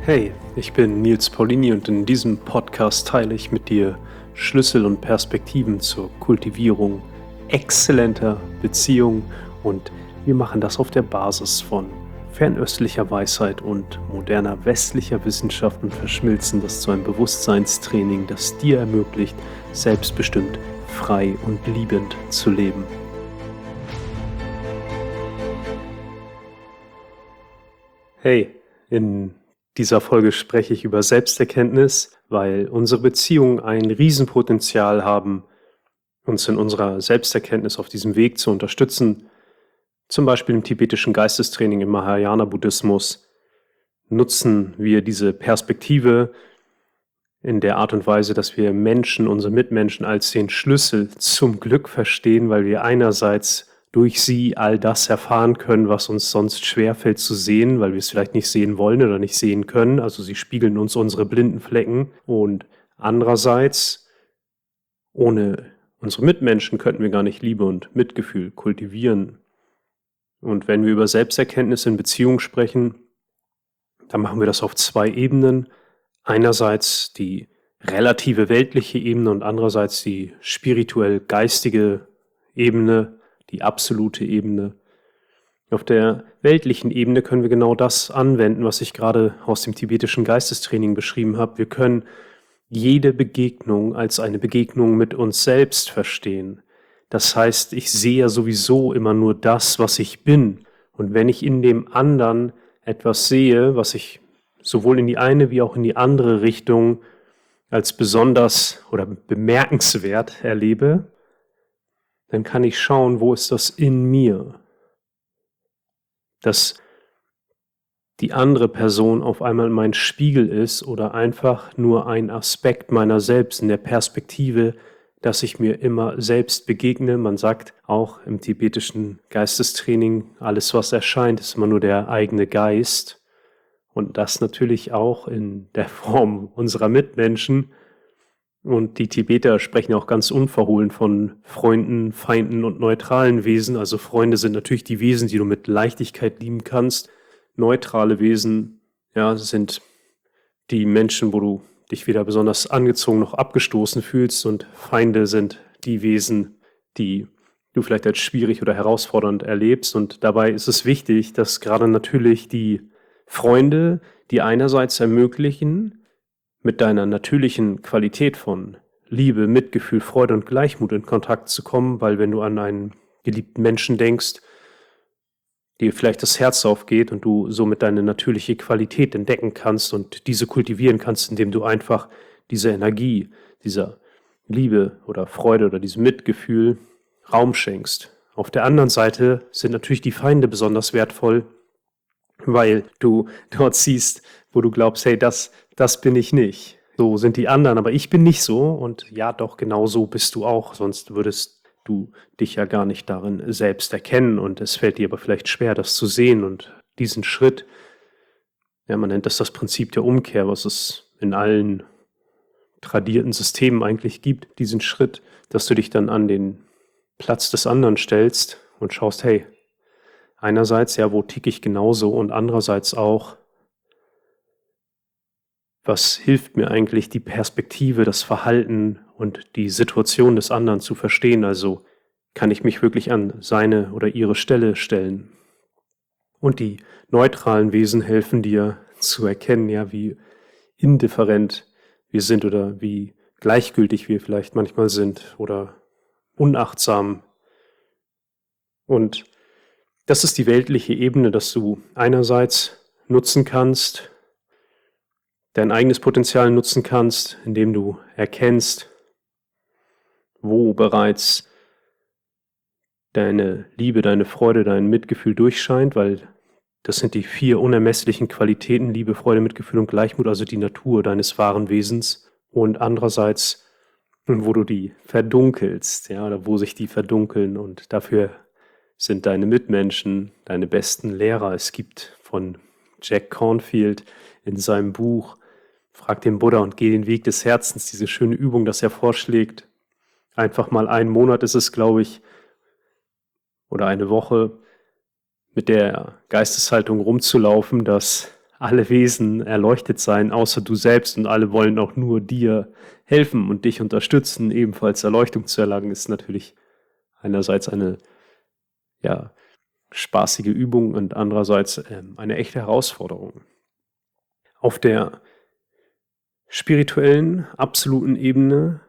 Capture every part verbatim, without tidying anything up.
Hey, ich bin Nils Paulini und in diesem Podcast teile ich mit dir Schlüssel und Perspektiven zur Kultivierung exzellenter Beziehungen und wir machen das auf der Basis von fernöstlicher Weisheit und moderner westlicher Wissenschaft und verschmilzen das zu einem Bewusstseinstraining, das dir ermöglicht, selbstbestimmt, frei und liebend zu leben. Hey, in dieser Folge spreche ich über Selbsterkenntnis, weil unsere Beziehungen ein Riesenpotenzial haben, uns in unserer Selbsterkenntnis auf diesem Weg zu unterstützen. Zum Beispiel im tibetischen Geistestraining, im Mahayana-Buddhismus nutzen wir diese Perspektive in der Art und Weise, dass wir Menschen, unsere Mitmenschen als den Schlüssel zum Glück verstehen, weil wir einerseits durch sie all das erfahren können, was uns sonst schwerfällt zu sehen, weil wir es vielleicht nicht sehen wollen oder nicht sehen können. Also sie spiegeln uns unsere blinden Flecken. Und andererseits, ohne unsere Mitmenschen könnten wir gar nicht Liebe und Mitgefühl kultivieren. Und wenn wir über Selbsterkenntnis in Beziehung sprechen, dann machen wir das auf zwei Ebenen. Einerseits die relative weltliche Ebene und andererseits die spirituell-geistige Ebene, die absolute Ebene. Auf der weltlichen Ebene können wir genau das anwenden, was ich gerade aus dem tibetischen Geistestraining beschrieben habe. Wir können jede Begegnung als eine Begegnung mit uns selbst verstehen. Das heißt, ich sehe ja sowieso immer nur das, was ich bin. Und wenn ich in dem anderen etwas sehe, was ich sowohl in die eine wie auch in die andere Richtung als besonders oder bemerkenswert erlebe, dann kann ich schauen, wo ist das in mir, dass die andere Person auf einmal mein Spiegel ist oder einfach nur ein Aspekt meiner selbst in der Perspektive, dass ich mir immer selbst begegne. Man sagt auch im tibetischen Geistestraining, alles was erscheint, ist immer nur der eigene Geist und das natürlich auch in der Form unserer Mitmenschen. Und die Tibeter sprechen auch ganz unverhohlen von Freunden, Feinden und neutralen Wesen. Also Freunde sind natürlich die Wesen, die du mit Leichtigkeit lieben kannst. Neutrale Wesen, ja, sind die Menschen, wo du dich weder besonders angezogen noch abgestoßen fühlst. Und Feinde sind die Wesen, die du vielleicht als schwierig oder herausfordernd erlebst. Und dabei ist es wichtig, dass gerade natürlich die Freunde, die einerseits ermöglichen, mit deiner natürlichen Qualität von Liebe, Mitgefühl, Freude und Gleichmut in Kontakt zu kommen, weil wenn du an einen geliebten Menschen denkst, dir vielleicht das Herz aufgeht und du somit deine natürliche Qualität entdecken kannst und diese kultivieren kannst, indem du einfach diese Energie, dieser Liebe oder Freude oder diesem Mitgefühl Raum schenkst. Auf der anderen Seite sind natürlich die Feinde besonders wertvoll, weil du dort siehst, wo du glaubst, hey, das, das bin ich nicht. So sind die anderen, aber ich bin nicht so und ja, doch, genau so bist du auch, sonst würdest du dich ja gar nicht darin selbst erkennen und es fällt dir aber vielleicht schwer, das zu sehen und diesen Schritt, ja, man nennt das das Prinzip der Umkehr, was es in allen tradierten Systemen eigentlich gibt, diesen Schritt, dass du dich dann an den Platz des anderen stellst und schaust, hey, einerseits, ja, wo ticke ich genauso und andererseits auch, was hilft mir eigentlich, die Perspektive, das Verhalten und die Situation des anderen zu verstehen? Also kann ich mich wirklich an seine oder ihre Stelle stellen? Und die neutralen Wesen helfen dir zu erkennen, ja, wie indifferent wir sind oder wie gleichgültig wir vielleicht manchmal sind oder unachtsam. Und das ist die weltliche Ebene, dass du einerseits nutzen kannst, dein eigenes Potenzial nutzen kannst, indem du erkennst, wo bereits deine Liebe, deine Freude, dein Mitgefühl durchscheint, weil das sind die vier unermesslichen Qualitäten, Liebe, Freude, Mitgefühl und Gleichmut, also die Natur deines wahren Wesens. Und andererseits, wo du die verdunkelst, ja, oder wo sich die verdunkeln und dafür sind deine Mitmenschen, deine besten Lehrer. Es gibt von Jack Cornfield in seinem Buch Frag den Buddha und geh den Weg des Herzens, diese schöne Übung, das er vorschlägt. Einfach mal einen Monat ist es, glaube ich, oder eine Woche mit der Geisteshaltung rumzulaufen, dass alle Wesen erleuchtet sein, außer du selbst, und alle wollen auch nur dir helfen und dich unterstützen, ebenfalls Erleuchtung zu erlangen, ist natürlich einerseits eine ja, spaßige Übung und andererseits ähm, eine echte Herausforderung. Auf der spirituellen, absoluten Ebene,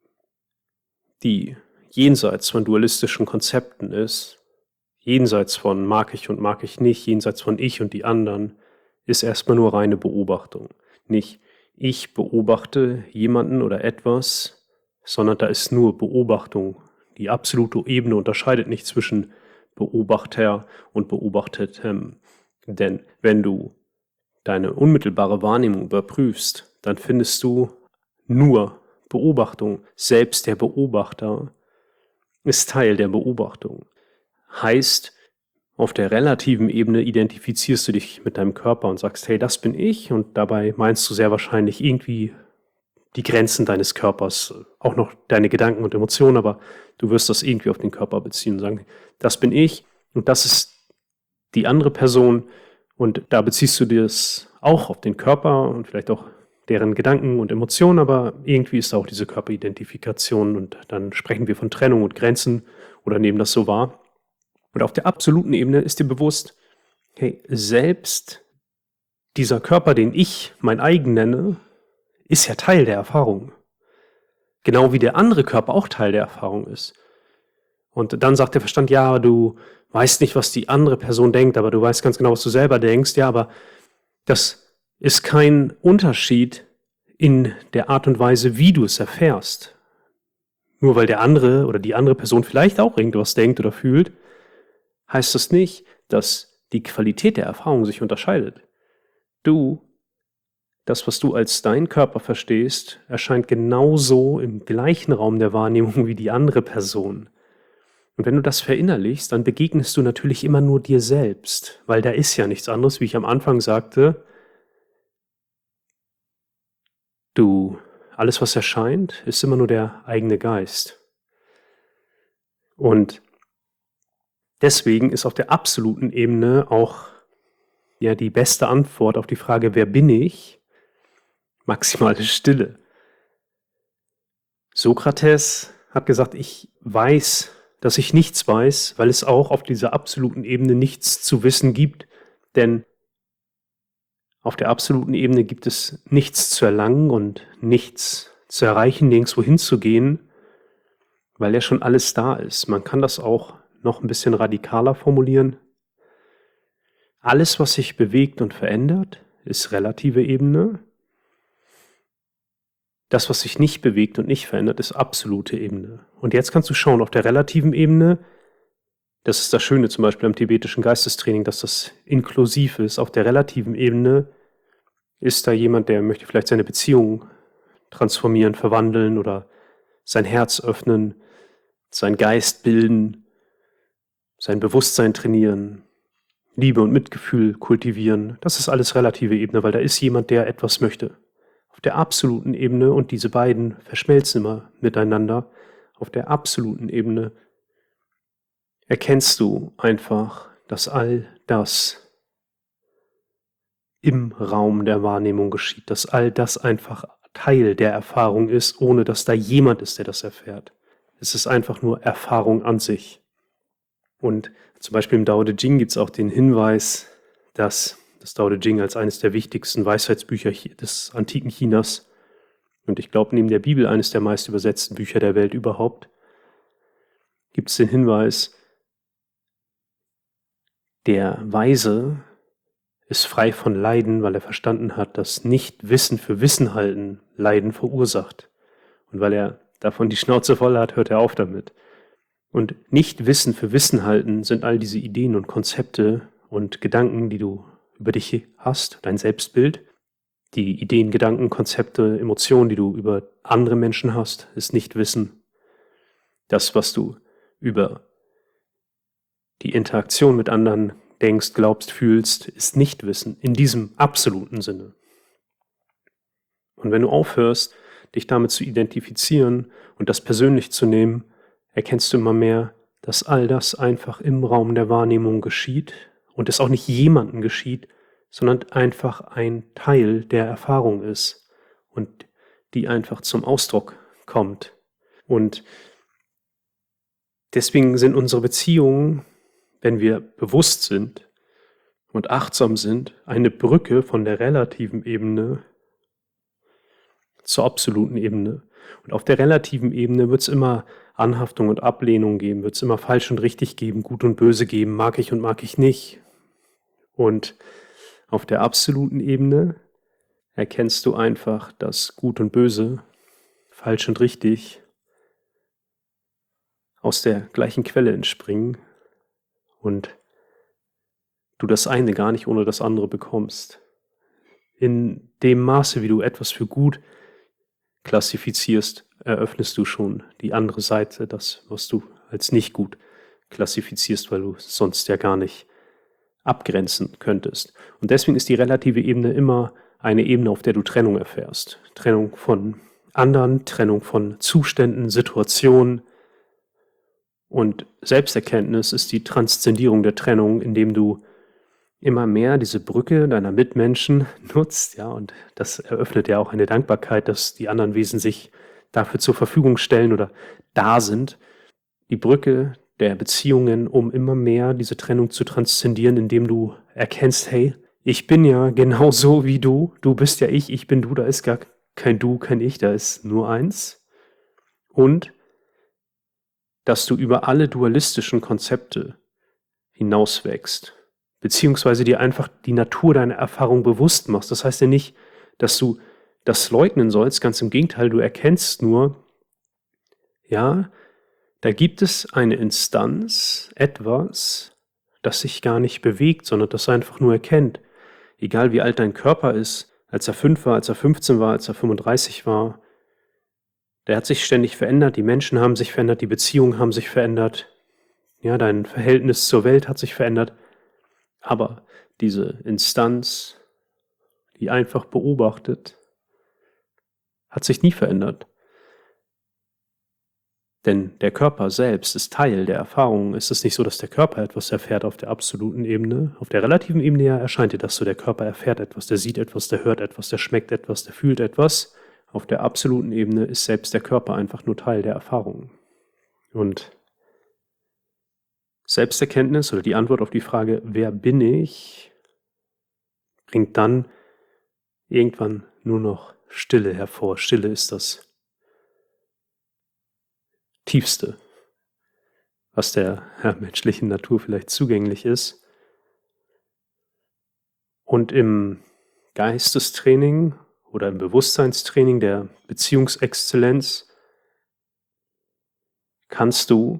die jenseits von dualistischen Konzepten ist, jenseits von mag ich und mag ich nicht, jenseits von ich und die anderen, ist erstmal nur reine Beobachtung. Nicht ich beobachte jemanden oder etwas, sondern da ist nur Beobachtung. Die absolute Ebene unterscheidet nicht zwischen Beobachter und Beobachtetem. Denn wenn du deine unmittelbare Wahrnehmung überprüfst, dann findest du nur Beobachtung. Selbst der Beobachter ist Teil der Beobachtung. Heißt, auf der relativen Ebene identifizierst du dich mit deinem Körper und sagst, hey, das bin ich, und dabei meinst du sehr wahrscheinlich irgendwie die Grenzen deines Körpers, auch noch deine Gedanken und Emotionen, aber du wirst das irgendwie auf den Körper beziehen und sagen, das bin ich und das ist die andere Person, und da beziehst du das auch auf den Körper und vielleicht auch deren Gedanken und Emotionen, aber irgendwie ist da auch diese Körperidentifikation, und dann sprechen wir von Trennung und Grenzen oder nehmen das so wahr. Und auf der absoluten Ebene ist dir bewusst, hey, selbst dieser Körper, den ich mein eigen nenne, ist ja Teil der Erfahrung. Genau wie der andere Körper auch Teil der Erfahrung ist. Und dann sagt der Verstand, ja, du weißt nicht, was die andere Person denkt, aber du weißt ganz genau, was du selber denkst. Ja, aber das ist kein Unterschied in der Art und Weise, wie du es erfährst. Nur weil der andere oder die andere Person vielleicht auch irgendwas denkt oder fühlt, heißt das nicht, dass die Qualität der Erfahrung sich unterscheidet. Du, das, was du als dein Körper verstehst, erscheint genauso im gleichen Raum der Wahrnehmung wie die andere Person. Und wenn du das verinnerlichst, dann begegnest du natürlich immer nur dir selbst, weil da ist ja nichts anderes, wie ich am Anfang sagte. Du, alles, was erscheint, ist immer nur der eigene Geist. Und deswegen ist auf der absoluten Ebene auch ja die beste Antwort auf die Frage, wer bin ich? Maximale Stille. Sokrates hat gesagt, ich weiß, dass ich nichts weiß, weil es auch auf dieser absoluten Ebene nichts zu wissen gibt, denn auf der absoluten Ebene gibt es nichts zu erlangen und nichts zu erreichen, nirgendwo hinzugehen, weil ja schon alles da ist. Man kann das auch noch ein bisschen radikaler formulieren. Alles, was sich bewegt und verändert, ist relative Ebene. Das, was sich nicht bewegt und nicht verändert, ist absolute Ebene. Und jetzt kannst du schauen, auf der relativen Ebene, das ist das Schöne zum Beispiel am tibetischen Geistestraining, dass das inklusiv ist. Auf der relativen Ebene ist da jemand, der möchte vielleicht seine Beziehung transformieren, verwandeln oder sein Herz öffnen, seinen Geist bilden, sein Bewusstsein trainieren, Liebe und Mitgefühl kultivieren. Das ist alles relative Ebene, weil da ist jemand, der etwas möchte. Auf der absoluten Ebene, und diese beiden verschmelzen immer miteinander, auf der absoluten Ebene erkennst du einfach, dass all das im Raum der Wahrnehmung geschieht, dass all das einfach Teil der Erfahrung ist, ohne dass da jemand ist, der das erfährt. Es ist einfach nur Erfahrung an sich. Und zum Beispiel im Tao Te Ching gibt es auch den Hinweis, dass das Tao Te Ching als eines der wichtigsten Weisheitsbücher des antiken Chinas und ich glaube neben der Bibel eines der meist übersetzten Bücher der Welt überhaupt, gibt es den Hinweis, der Weise ist frei von Leiden, weil er verstanden hat, dass nicht Wissen für Wissen halten Leiden verursacht. Und weil er davon die Schnauze voll hat, hört er auf damit. Und nicht Wissen für Wissen halten sind all diese Ideen und Konzepte und Gedanken, die du über dich hast, dein Selbstbild. Die Ideen, Gedanken, Konzepte, Emotionen, die du über andere Menschen hast, ist nicht Wissen. Das, was du über die Interaktion mit anderen denkst, glaubst, fühlst, ist nicht Wissen, in diesem absoluten Sinne. Und wenn du aufhörst, dich damit zu identifizieren und das persönlich zu nehmen, erkennst du immer mehr, dass all das einfach im Raum der Wahrnehmung geschieht und es auch nicht jemandem geschieht, sondern einfach ein Teil der Erfahrung ist und die einfach zum Ausdruck kommt. Und deswegen sind unsere Beziehungen, wenn wir bewusst sind und achtsam sind, eine Brücke von der relativen Ebene zur absoluten Ebene. Und auf der relativen Ebene wird es immer Anhaftung und Ablehnung geben, wird es immer falsch und richtig geben, gut und böse geben, mag ich und mag ich nicht. Und auf der absoluten Ebene erkennst du einfach, dass gut und böse, falsch und richtig aus der gleichen Quelle entspringen und du das eine gar nicht ohne das andere bekommst. In dem Maße, wie du etwas für gut klassifizierst, eröffnest du schon die andere Seite, das, was du als nicht gut klassifizierst, weil du sonst ja gar nicht abgrenzen könntest. Und deswegen ist die relative Ebene immer eine Ebene, auf der du Trennung erfährst. Trennung von anderen, Trennung von Zuständen, Situationen. Und Selbsterkenntnis ist die Transzendierung der Trennung, indem du immer mehr diese Brücke deiner Mitmenschen nutzt, ja, und das eröffnet ja auch eine Dankbarkeit, dass die anderen Wesen sich dafür zur Verfügung stellen oder da sind. Die Brücke der Beziehungen, um immer mehr diese Trennung zu transzendieren, indem du erkennst, hey, ich bin ja genauso wie du, du bist ja ich, ich bin du, da ist gar kein Du, kein Ich, da ist nur eins. Und dass du über alle dualistischen Konzepte hinauswächst, beziehungsweise dir einfach die Natur deiner Erfahrung bewusst machst. Das heißt ja nicht, dass du das leugnen sollst, ganz im Gegenteil, du erkennst nur, ja, da gibt es eine Instanz, etwas, das sich gar nicht bewegt, sondern das einfach nur erkennt. Egal wie alt dein Körper ist, als er fünf war, als er fünfzehn war, als er fünfunddreißig war, der hat sich ständig verändert, die Menschen haben sich verändert, die Beziehungen haben sich verändert, ja, dein Verhältnis zur Welt hat sich verändert, aber diese Instanz, die einfach beobachtet, hat sich nie verändert. Denn der Körper selbst ist Teil der Erfahrung. Es ist nicht so, dass der Körper etwas erfährt auf der absoluten Ebene. Auf der relativen Ebene ja erscheint dir das so, der Körper erfährt etwas, der sieht etwas, der hört etwas, der schmeckt etwas, der fühlt etwas. Auf der absoluten Ebene ist selbst der Körper einfach nur Teil der Erfahrung. Und Selbsterkenntnis oder die Antwort auf die Frage, wer bin ich, bringt dann irgendwann nur noch Stille hervor. Stille ist das Tiefste, was der ja, menschlichen Natur vielleicht zugänglich ist. Und im Geistestraining oder im Bewusstseinstraining der Beziehungsexzellenz kannst du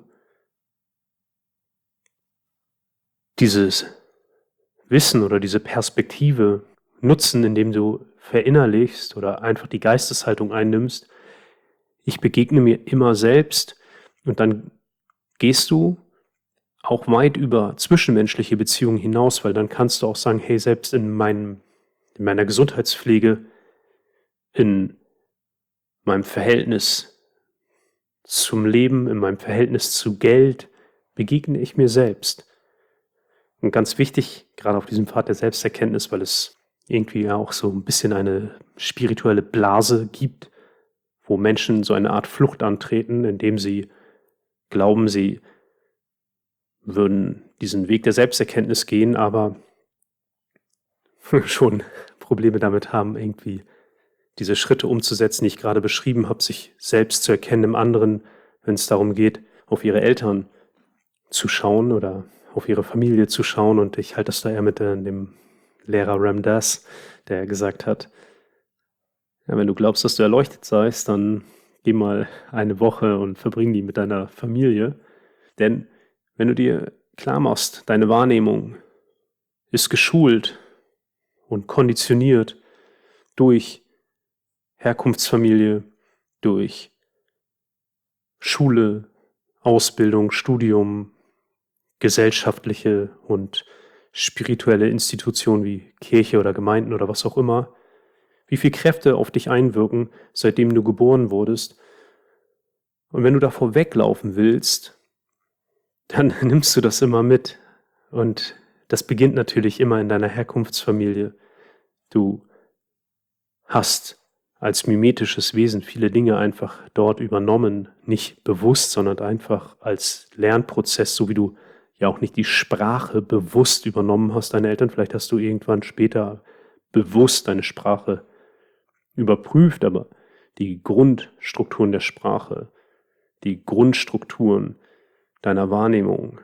dieses Wissen oder diese Perspektive nutzen, indem du verinnerlichst oder einfach die Geisteshaltung einnimmst, ich begegne mir immer selbst und dann gehst du auch weit über zwischenmenschliche Beziehungen hinaus, weil dann kannst du auch sagen, hey, selbst in, meinem, in meiner Gesundheitspflege, in meinem Verhältnis zum Leben, in meinem Verhältnis zu Geld, begegne ich mir selbst. Und ganz wichtig, gerade auf diesem Pfad der Selbsterkenntnis, weil es irgendwie ja auch so ein bisschen eine spirituelle Blase gibt, wo Menschen so eine Art Flucht antreten, indem sie glauben, sie würden diesen Weg der Selbsterkenntnis gehen, aber schon Probleme damit haben, irgendwie diese Schritte umzusetzen, die ich gerade beschrieben habe, sich selbst zu erkennen im anderen, wenn es darum geht, auf ihre Eltern zu schauen oder auf ihre Familie zu schauen. Und ich halte das da eher mit äh, dem Lehrer Ram Dass, der gesagt hat, ja, wenn du glaubst, dass du erleuchtet seist, dann geh mal eine Woche und verbring die mit deiner Familie. Denn wenn du dir klar machst, deine Wahrnehmung ist geschult und konditioniert durch Herkunftsfamilie, durch Schule, Ausbildung, Studium, gesellschaftliche und spirituelle Institutionen wie Kirche oder Gemeinden oder was auch immer, wie viel Kräfte auf dich einwirken, seitdem du geboren wurdest. Und wenn du davor weglaufen willst, dann nimmst du das immer mit. Und das beginnt natürlich immer in deiner Herkunftsfamilie. Du hast als mimetisches Wesen viele Dinge einfach dort übernommen, nicht bewusst, sondern einfach als Lernprozess, so wie du ja auch nicht die Sprache bewusst übernommen hast, deine Eltern. Vielleicht hast du irgendwann später bewusst deine Sprache überprüft, aber die Grundstrukturen der Sprache, die Grundstrukturen deiner Wahrnehmung,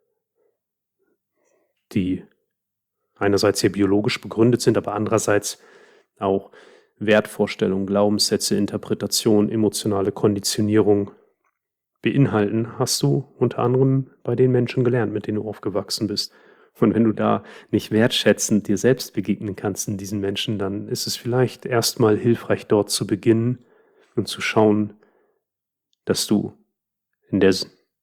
die einerseits sehr biologisch begründet sind, aber andererseits auch Wertvorstellungen, Glaubenssätze, Interpretation, emotionale Konditionierung beinhalten, hast du unter anderem bei den Menschen gelernt, mit denen du aufgewachsen bist. Und wenn du da nicht wertschätzend dir selbst begegnen kannst in diesen Menschen, dann ist es vielleicht erstmal hilfreich, dort zu beginnen und zu schauen, dass du in der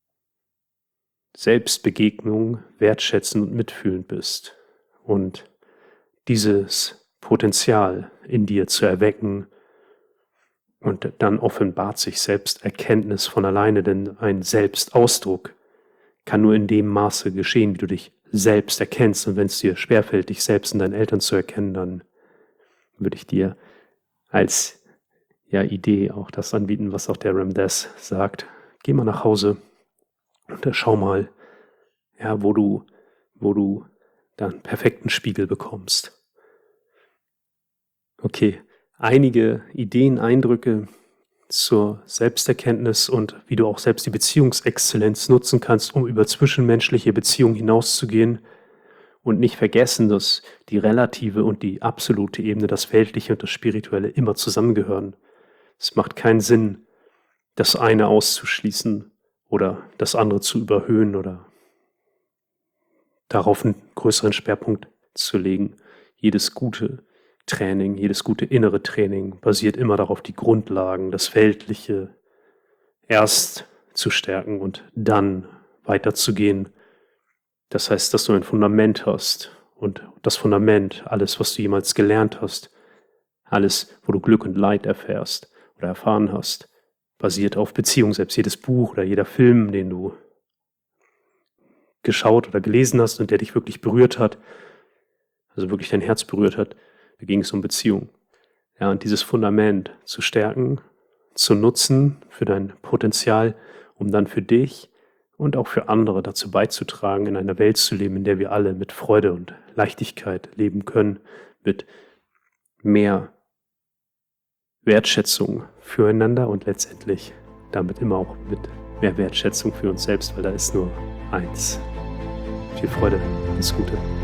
Selbstbegegnung wertschätzend und mitfühlend bist und dieses Potenzial in dir zu erwecken, und dann offenbart sich Selbsterkenntnis von alleine, denn ein Selbstausdruck kann nur in dem Maße geschehen, wie du dich selbst erkennst. Und wenn es dir schwerfällt, dich selbst in deinen Eltern zu erkennen, dann würde ich dir als ja, Idee auch das anbieten, was auch der Ram Dass sagt. Geh mal nach Hause und schau mal, ja, wo du, wo du dann einen perfekten Spiegel bekommst. Okay, einige Ideen, Eindrücke zur Selbsterkenntnis und wie du auch selbst die Beziehungsexzellenz nutzen kannst, um über zwischenmenschliche Beziehungen hinauszugehen und nicht vergessen, dass die relative und die absolute Ebene, das Weltliche und das Spirituelle immer zusammengehören. Es macht keinen Sinn, das eine auszuschließen oder das andere zu überhöhen oder darauf einen größeren Schwerpunkt zu legen. Jedes gute Training, jedes gute innere Training basiert immer darauf, die Grundlagen, das Weltliche erst zu stärken und dann weiterzugehen. Das heißt, dass du ein Fundament hast und das Fundament, alles, was du jemals gelernt hast, alles, wo du Glück und Leid erfährst oder erfahren hast, basiert auf Beziehung. Selbst jedes Buch oder jeder Film, den du geschaut oder gelesen hast und der dich wirklich berührt hat, also wirklich dein Herz berührt hat, da ging es um Beziehung. Ja, und dieses Fundament zu stärken, zu nutzen für dein Potenzial, um dann für dich und auch für andere dazu beizutragen, in einer Welt zu leben, in der wir alle mit Freude und Leichtigkeit leben können, mit mehr Wertschätzung füreinander und letztendlich damit immer auch mit mehr Wertschätzung für uns selbst, weil da ist nur eins. Viel Freude, alles Gute.